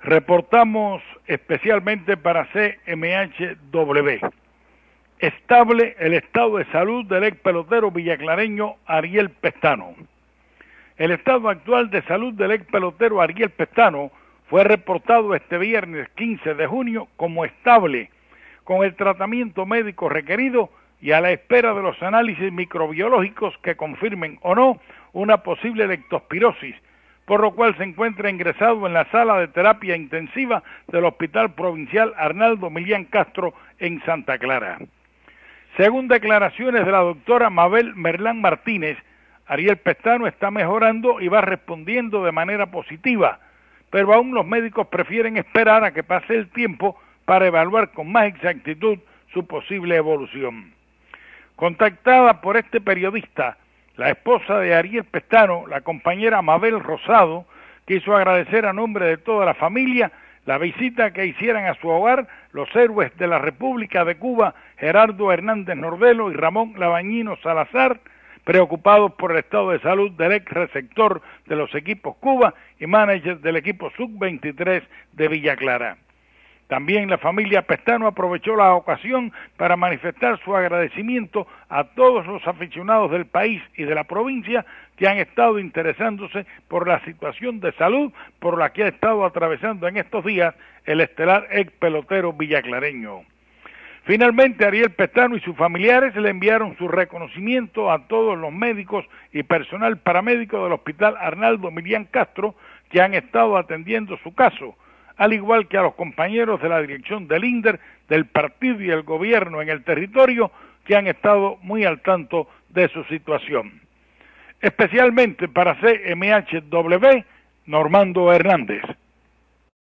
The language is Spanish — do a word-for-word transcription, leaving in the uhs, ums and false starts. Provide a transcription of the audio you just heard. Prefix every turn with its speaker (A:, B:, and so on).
A: Reportamos especialmente para C M H W. Estable el estado de salud del ex pelotero villaclareño Ariel Pestano. El estado actual de salud del ex pelotero Ariel Pestano fue reportado este viernes quince de junio como estable, con el tratamiento médico requerido y a la espera de los análisis microbiológicos que confirmen o no una posible leptospirosis, por lo cual se encuentra ingresado en la sala de terapia intensiva del Hospital Provincial Arnaldo Milián Castro en Santa Clara. Según declaraciones de la doctora Mabel Merlán Martínez, Ariel Pestano está mejorando y va respondiendo de manera positiva, pero aún los médicos prefieren esperar a que pase el tiempo para evaluar con más exactitud su posible evolución. Contactada por este periodista, la esposa de Ariel Pestano, la compañera Mabel Rosado, quiso agradecer a nombre de toda la familia la visita que hicieran a su hogar los héroes de la República de Cuba, Gerardo Hernández Nordelo y Ramón Labañino Salazar, preocupados por el estado de salud del ex receptor de los equipos Cuba y manager del equipo sub veintitrés de Villa Clara. También la familia Pestano aprovechó la ocasión para manifestar su agradecimiento a todos los aficionados del país y de la provincia que han estado interesándose por la situación de salud por la que ha estado atravesando en estos días el estelar ex pelotero villaclareño. Finalmente, Ariel Pestano y sus familiares le enviaron su reconocimiento a todos los médicos y personal paramédico del Hospital Arnaldo Milián Castro que han estado atendiendo su caso, al igual que a los compañeros de la dirección del INDER, del partido y el gobierno en el territorio que han estado muy al tanto de su situación. Especialmente para C M H W, Normando Hernández.